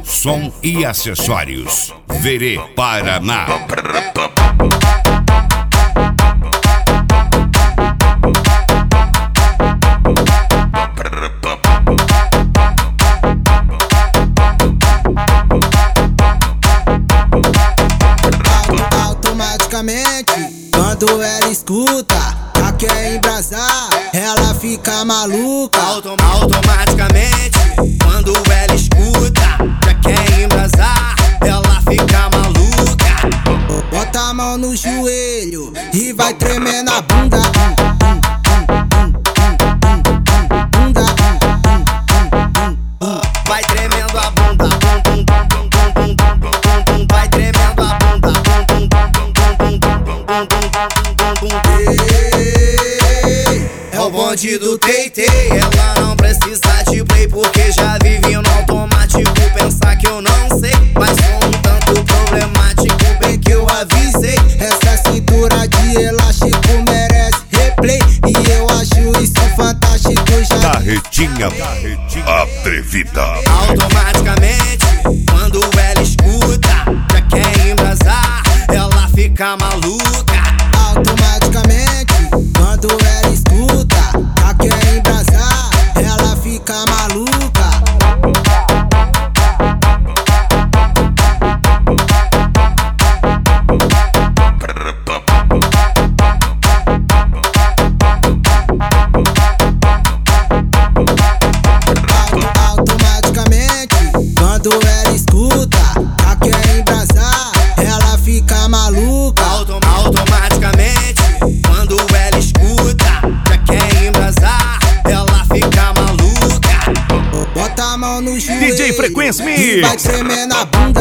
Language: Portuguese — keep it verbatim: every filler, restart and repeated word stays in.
som e acessórios. Verê Paraná. Automaticamente, quando ela escuta, já quer embrasar, ela fica maluca. Autom automaticamente, quando ela escuta, já quer embrasar, ela fica maluca. Bota a mão no joelho e vai tremer na bunda. Vai tremendo a bunda, vai tremendo a bunda. É o bonde do Teitei, ela não precisa de play porque já vive no automático. Pensar que eu não sei, mas sou um tanto problemático, bem que eu avisei. Essa cintura de elástico merece replay e eu acho isso fantástico. Já Carretinha atrevida. Automaticamente, quando ela escuta, já quer embrasar, ela fica maluca. automaticamente, quando ela escuta, já quer embrasar, ela fica maluca. Automaticamente, quando ela escuta, já quer embrasar, ela fica maluca. Autom automaticamente, quando ela escuta, já quer embrasar, ela fica maluca. Bota a mão no joelho D J Frequência e vai tremer na bunda.